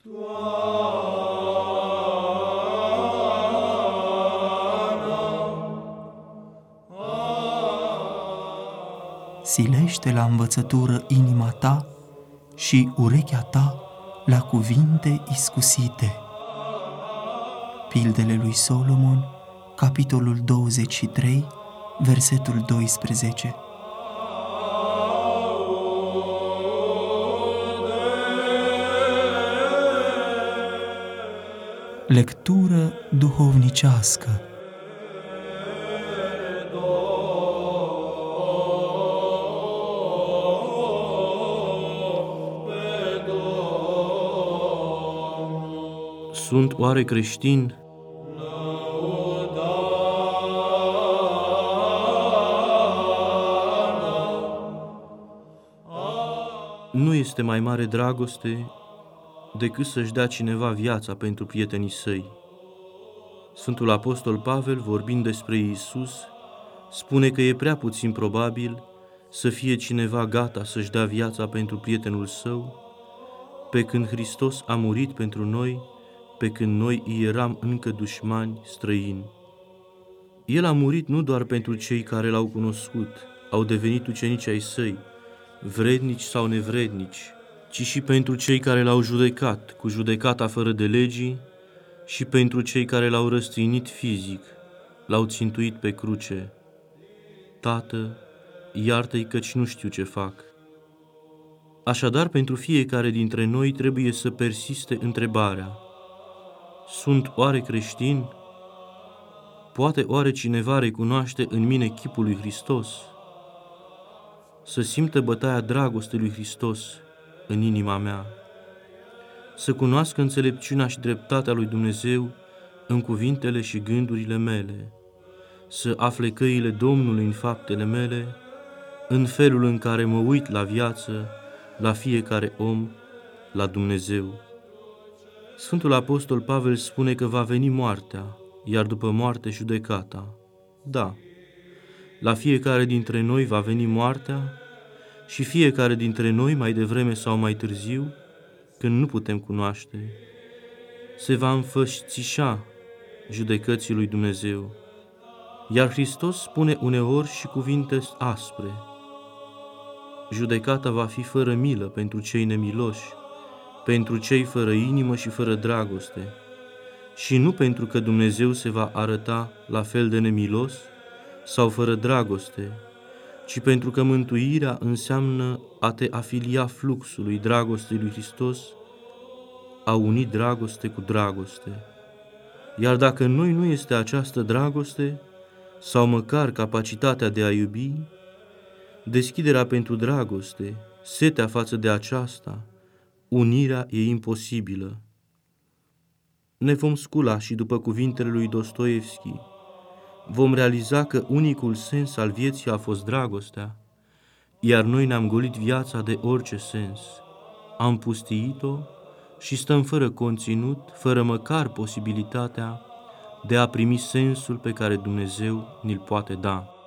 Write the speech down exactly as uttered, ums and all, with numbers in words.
Silește la învățătură inima ta și urechea ta la cuvinte iscusite. Pildele lui Solomon, capitolul douăzeci și trei, versetul doisprezece. Lectură duhovnicească. Sunt oare creștin? Nu este mai mare dragoste decât să-și dea cineva viața pentru prietenii săi. Sfântul Apostol Pavel, vorbind despre Iisus, spune că e prea puțin probabil să fie cineva gata să-și dea viața pentru prietenul său, pe când Hristos a murit pentru noi, pe când noi îi eram încă dușmani, străini. El a murit nu doar pentru cei care l-au cunoscut, au devenit ucenici ai săi, vrednici sau nevrednici, ci și pentru cei care l-au judecat, cu judecata fără de legii, și pentru cei care l-au răstignit fizic, l-au țintuit pe cruce. Tată, iartă-i căci nu știu ce fac. Așadar, pentru fiecare dintre noi trebuie să persiste întrebarea: sunt oare creștin? Poate oare cineva recunoaște în mine chipul lui Hristos? Să simtă bătaia dragostei lui Hristos în inima mea, să cunoască înțelepciunea și dreptatea lui Dumnezeu în cuvintele și gândurile mele, să afle căile Domnului în faptele mele, în felul în care mă uit la viață, la fiecare om, la Dumnezeu. Sfântul Apostol Pavel spune că va veni moartea, iar după moarte judecata. Da, la fiecare dintre noi va veni moartea și fiecare dintre noi, mai devreme sau mai târziu, când nu putem cunoaște, se va înfășțișa judecății lui Dumnezeu. Iar Hristos spune uneori și cuvinte aspre: judecata va fi fără milă pentru cei nemiloși, pentru cei fără inimă și fără dragoste, și nu pentru că Dumnezeu se va arăta la fel de nemilos sau fără dragoste, ci pentru că mântuirea înseamnă a te afilia fluxului dragostei lui Hristos, a uni dragoste cu dragoste. Iar dacă în noi nu este această dragoste, sau măcar capacitatea de a iubi, deschiderea pentru dragoste, setea față de aceasta, unirea e imposibilă. Ne vom scula și după cuvintele lui Dostoevski, vom realiza că unicul sens al vieții a fost dragostea, iar noi ne-am golit viața de orice sens, am pustiit-o și stăm fără conținut, fără măcar posibilitatea de a primi sensul pe care Dumnezeu ni-l poate da.